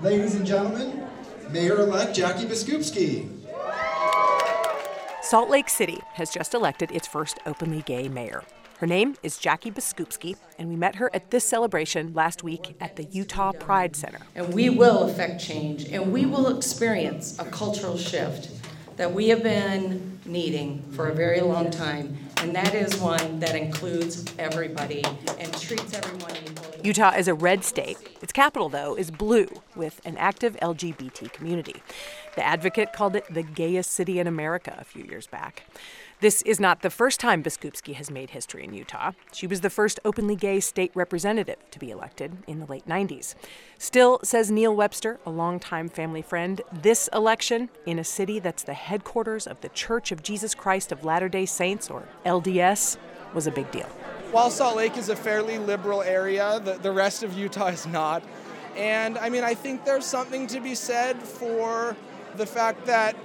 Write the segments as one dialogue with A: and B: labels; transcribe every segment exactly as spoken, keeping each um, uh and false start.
A: Ladies and gentlemen, Mayor-elect Jackie Biskupski.
B: Salt Lake City has just elected its first openly gay mayor. Her name is Jackie Biskupski, and we met her at this celebration last week at the Utah Pride Center.
C: And we will affect change, and we will experience a cultural shift that we have been needing for a very long time, and that is one that includes everybody and treats everyone equally.
B: Utah is a red state. Its capital, though, is blue, with an active L G B T community. The Advocate called it the gayest city in America a few years back. This is not the first time Biskupski has made history in Utah. She was the first openly gay state representative to be elected in the late nineties. Still, says Neil Webster, a longtime family friend, this election in a city that's the headquarters of the Church of Jesus Christ of Latter-day Saints, or L D S, was a big deal.
D: While Salt Lake is a fairly liberal area, the, the rest of Utah is not. And I mean, I think there's something to be said for the fact that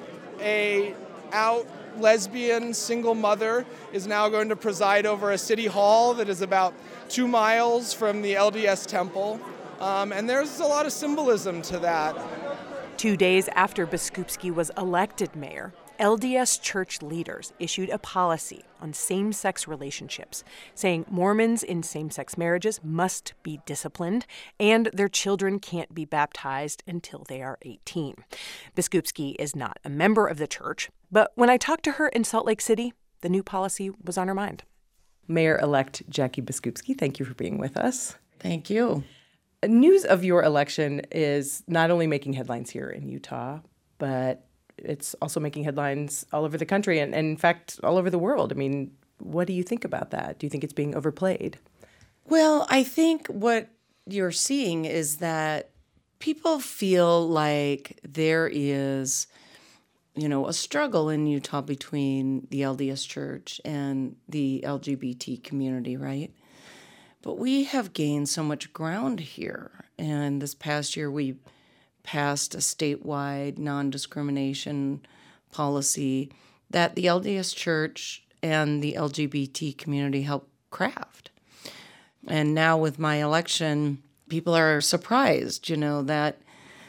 D: a out lesbian single mother is now going to preside over a city hall that is about two miles from the L D S temple. Um, and there's a lot of symbolism to that.
B: Two days after Biskupski was elected mayor, L D S church leaders issued a policy on same-sex relationships, saying Mormons in same-sex marriages must be disciplined and their children can't be baptized until they are eighteen. Biskupski is not a member of the church, but when I talked to her in Salt Lake City, the new policy was on her mind. Mayor-elect Jackie Biskupski, thank you for being with us.
C: Thank you.
B: News of your election is not only making headlines here in Utah, but it's also making headlines all over the country and, and, in fact, all over the world. I mean, what do you think about that? Do you think it's being overplayed?
C: Well, I think what you're seeing is that people feel like there is, you know, a struggle in Utah between the L D S Church and the L G B T community, right? But we have gained so much ground here. And this past year, we passed a statewide non-discrimination policy that the L D S Church and the L G B T community helped craft. And now with my election, people are surprised, you know, that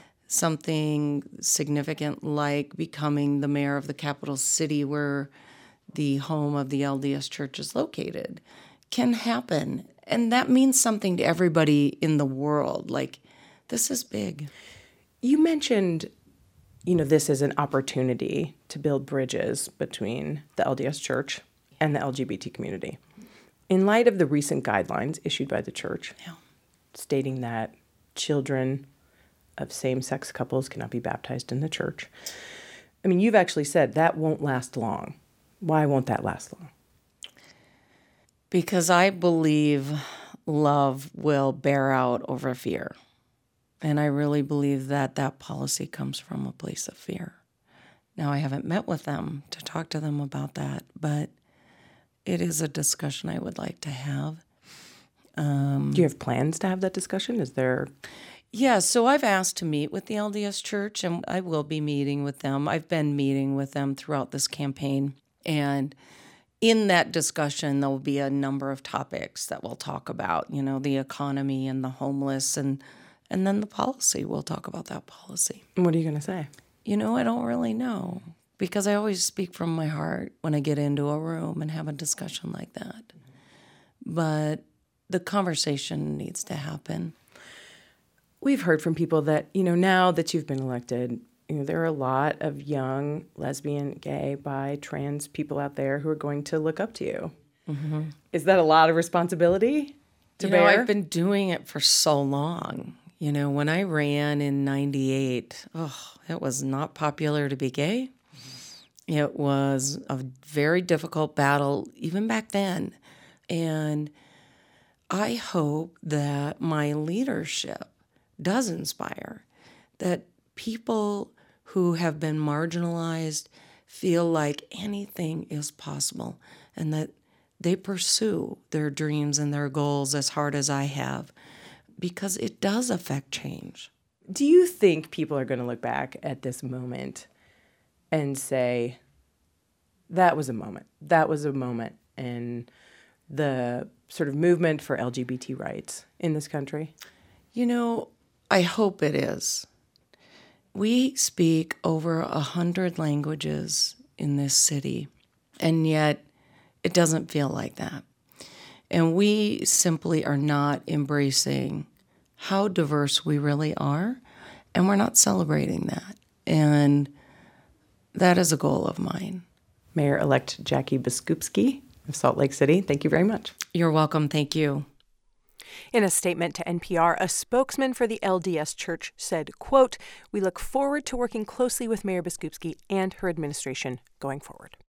C: something significant like becoming the mayor of the capital city where the home of the L D S Church is located can happen. And that means something to everybody in the world. Like, this is big.
B: You mentioned, you know, this is an opportunity to build bridges between the L D S Church and the L G B T community. In light of the recent guidelines issued by the church,
C: yeah.
B: stating that children of same-sex couples cannot be baptized in the church, I mean, you've actually said that won't last long. Why won't that last long?
C: Because I believe love will bear out over fear. And I really believe that that policy comes from a place of fear. Now, I haven't met with them to talk to them about that, but it is a discussion I would like to have. Um,
B: Do you have plans to have that discussion? Is there...
C: Yeah, so I've asked to meet with the L D S Church, and I will be meeting with them. I've been meeting with them throughout this campaign, and in that discussion, there will be a number of topics that we'll talk about, you know, the economy and the homeless, and and then the policy. We'll talk about that policy.
B: What are you going to say?
C: You know, I don't really know, because I always speak from my heart when I get into a room and have a discussion like that. But the conversation needs to happen.
B: We've heard from people that, you know, now that you've been elected, you know, there are a lot of young lesbian, gay, bi, trans people out there who are going to look up to you.
C: Mm-hmm.
B: Is that a lot of responsibility to
C: you
B: bear?
C: know, I've been doing it for so long. You know, when I ran in ninety-eight, oh, it was not popular to be gay. It was a very difficult battle even back then. And I hope that my leadership does inspire, that people who have been marginalized feel like anything is possible, and that they pursue their dreams and their goals as hard as I have, because it does affect change.
B: Do you think people are going to look back at this moment and say, that was a moment, that was a moment in the sort of movement for L G B T rights in this country?
C: You know, I hope it is. We speak over a hundred languages in this city, and yet it doesn't feel like that. And we simply are not embracing how diverse we really are, and we're not celebrating that. And that is a goal of mine.
B: Mayor-elect Jackie Biskupski of Salt Lake City, thank you very much.
C: You're welcome. Thank you.
B: In a statement to N P R, a spokesman for the L D S Church said, quote, "We look forward to working closely with Mayor Biskupski and her administration going forward."